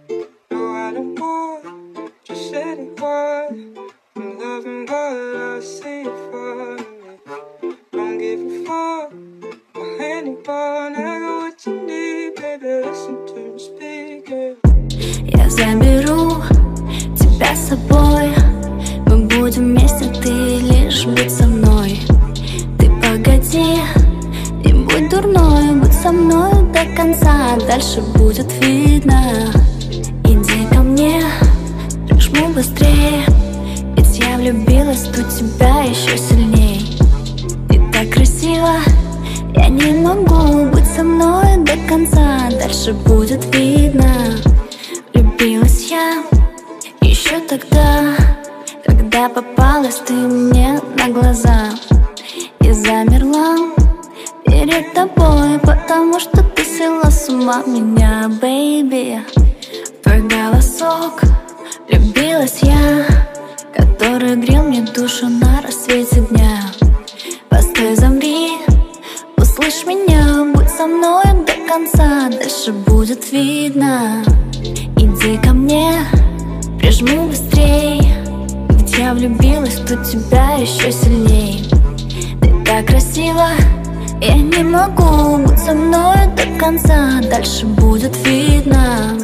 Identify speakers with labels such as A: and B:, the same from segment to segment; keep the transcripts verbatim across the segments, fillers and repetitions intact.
A: No, I don't want just anyone. I'm loving what I see for me. Don't give a fuck about anyone. I got what you need, baby. Listen to me speak, yeah.
B: Я заберу тебя с собой. Мы будем вместе, ты лишь будь со мной. Ты погоди, не будь дурной, будь со мной до конца, дальше будет видно. Иди ко мне, прижму быстрее, ведь я влюбилась в тебя еще сильней. Ты так красива, я не могу быть со мной до конца, дальше будет видно. Влюбилась я еще тогда, когда попалась ты мне на глаза. И замерла перед тобой, потому что ты свела с ума меня, бэйби. Твой голосок, влюбилась я, который грел мне душу на рассвете дня. Постой, замри, услышь меня, будь со мной до конца, дальше будет видно. Иди ко мне, прижму быстрей, ведь я влюбилась в тебя еще сильней. Ты так красива, я не могу быть со мной до конца, дальше будет видно.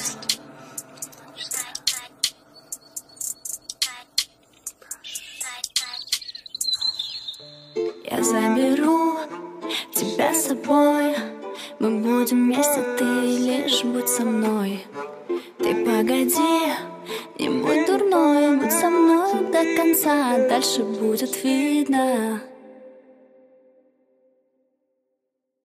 B: Я заберу тебя с собой. Мы будем вместе, ты лишь будь со мной. Ты погоди, не будь дурной, будь со мной до конца, дальше будет видно.